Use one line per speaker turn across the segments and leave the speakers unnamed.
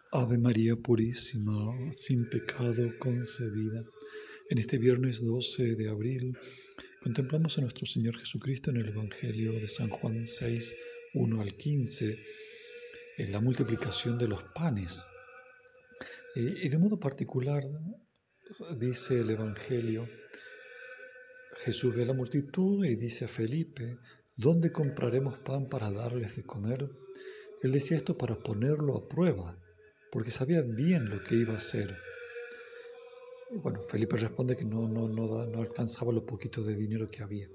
Ave María Purísima, sin pecado concebida. En este viernes 12 de abril contemplamos a nuestro Señor Jesucristo en el Evangelio de San Juan 6, 1 al 15, en la multiplicación de los panes. Y de modo particular, dice el Evangelio, Jesús ve a la multitud y dice a Felipe: ¿dónde compraremos pan para darles de comer? Él decía esto para ponerlo a prueba, porque sabía bien lo que iba a hacer. Y bueno, Felipe responde que no alcanzaba lo poquito de dinero que había.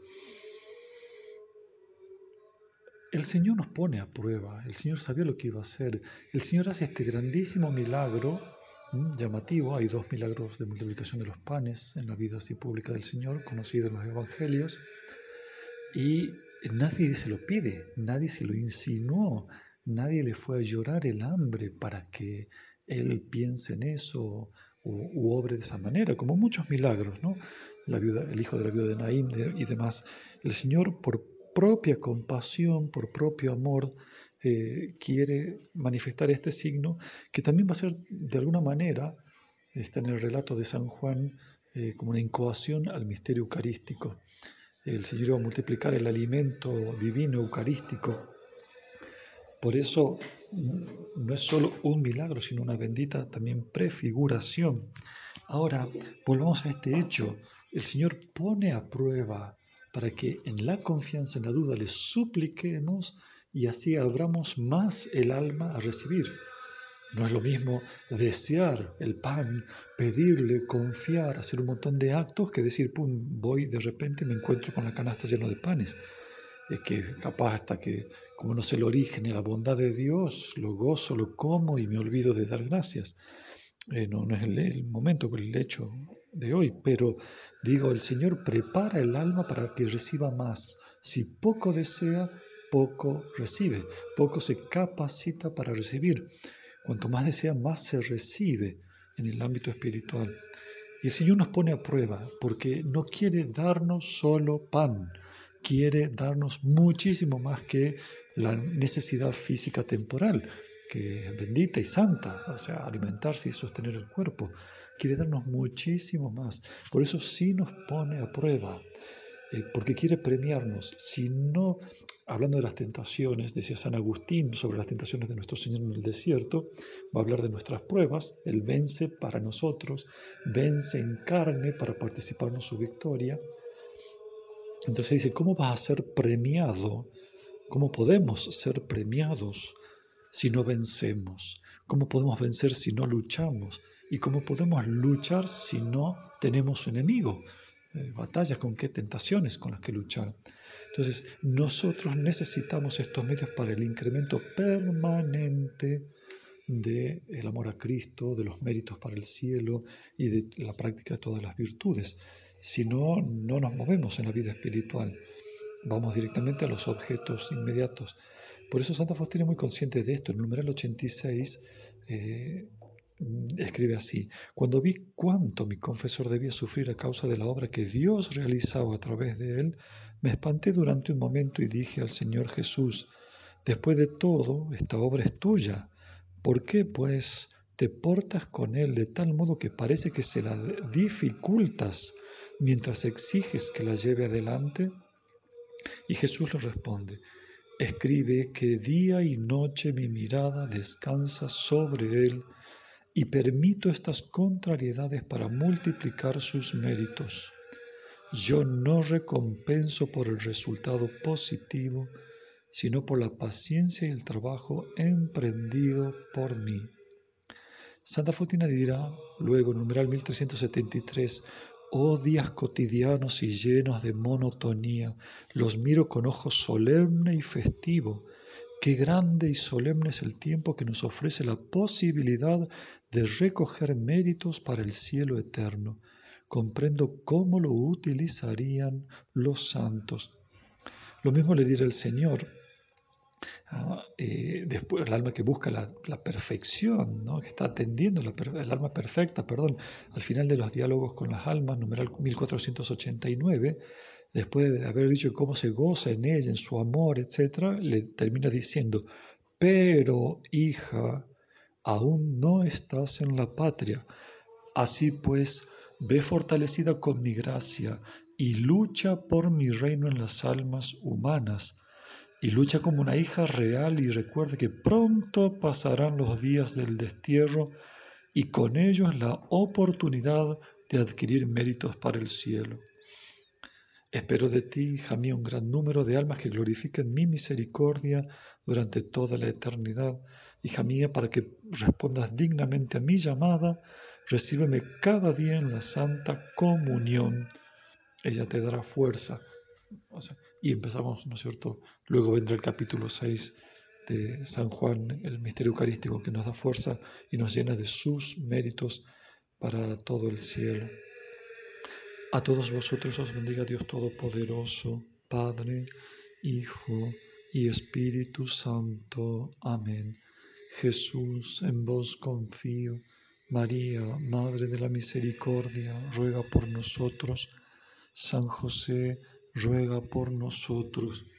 El Señor nos pone a prueba, el Señor sabía lo que iba a hacer. El Señor hace este grandísimo milagro llamativo. Hay dos milagros de multiplicación de los panes en la vida así pública del Señor, conocidos en los Evangelios, y nadie se lo pide, nadie se lo insinuó, nadie le fue a llorar el hambre para que Él piense en eso u obre de esa manera, como muchos milagros, ¿no? El hijo de la viuda de Naín y demás. El Señor, por propia compasión, por propio amor, quiere manifestar este signo, que también va a ser de alguna manera, está en el relato de San Juan, como una incoación al misterio eucarístico. El Señor iba a multiplicar el alimento divino eucarístico. Por eso no es solo un milagro, sino una bendita también prefiguración. Ahora, volvamos a este hecho. El Señor pone a prueba para que en la confianza, en la duda, le supliquemos y así abramos más el alma a recibir. No es lo mismo desear el pan, pedirle, confiar, hacer un montón de actos, que decir, pum, voy de repente y me encuentro con la canasta llena de panes. Es que capaz hasta que, como no sé el origen y la bondad de Dios, lo gozo, lo como y me olvido de dar gracias. No es el momento, el hecho de hoy, pero digo, el Señor prepara el alma para que reciba más. Si poco desea, poco recibe, poco se capacita para recibir. Cuanto más desea, más se recibe en el ámbito espiritual. Y el Señor nos pone a prueba porque no quiere darnos solo pan, quiere darnos muchísimo más que la necesidad física temporal, que es bendita y santa, o sea, alimentarse y sostener el cuerpo. Quiere darnos muchísimo más. Por eso sí nos pone a prueba, porque quiere premiarnos. Si no, hablando de las tentaciones, decía San Agustín sobre las tentaciones de nuestro Señor en el desierto, va a hablar de nuestras pruebas. Él vence para nosotros, vence en carne para participarnos su victoria. Entonces dice, ¿cómo vas a ser premiado? ¿Cómo podemos ser premiados si no vencemos? ¿Cómo podemos vencer si no luchamos? ¿Y cómo podemos luchar si no tenemos enemigo? Batallas, ¿con qué tentaciones con las que luchar? Entonces, nosotros necesitamos estos medios para el incremento permanente del amor a Cristo, de los méritos para el cielo y de la práctica de todas las virtudes. Si no, no nos movemos en la vida espiritual, vamos directamente a los objetos inmediatos. Por eso Santa Faustina es muy consciente de esto. En el numeral 86 escribe así: cuando vi cuánto mi confesor debía sufrir a causa de la obra que Dios realizaba a través de él, me espanté durante un momento y dije al Señor Jesús: después de todo, esta obra es tuya. ¿Por qué, pues, te portas con él de tal modo que parece que se la dificultas mientras exiges que la lleve adelante? Y Jesús le responde: escribe que día y noche mi mirada descansa sobre él y permito estas contrariedades para multiplicar sus méritos. Yo no recompenso por el resultado positivo, sino por la paciencia y el trabajo emprendido por mí. Santa Faustina dirá luego, en numeral 1373, oh días cotidianos y llenos de monotonía, los miro con ojo solemne y festivo. Qué grande y solemne es el tiempo que nos ofrece la posibilidad de recoger méritos para el cielo eterno. Comprendo cómo lo utilizarían los santos. Lo mismo le dirá el Señor. Después el alma que busca la perfección, ¿no? Que está atendiendo el alma perfecta, perdón, al final de los diálogos con las almas, numeral 1489, después de haber dicho cómo se goza en ella, en su amor, etc., le termina diciendo: pero, hija, aún no estás en la patria. Así pues, ve fortalecida con mi gracia y lucha por mi reino en las almas humanas, y lucha como una hija real y recuerda que pronto pasarán los días del destierro y con ellos la oportunidad de adquirir méritos para el cielo. Espero de ti, hija mía, un gran número de almas que glorifiquen mi misericordia durante toda la eternidad. Hija mía, para que respondas dignamente a mi llamada, recíbeme cada día en la Santa Comunión. Ella te dará fuerza. Y empezamos, ¿no es cierto? Luego vendrá el capítulo 6 de San Juan, el misterio eucarístico, que nos da fuerza y nos llena de sus méritos para todo el cielo. A todos vosotros os bendiga Dios Todopoderoso, Padre, Hijo y Espíritu Santo. Amén. Jesús, en vos confío. María, Madre de la Misericordia, ruega por nosotros. San José, ruega por nosotros.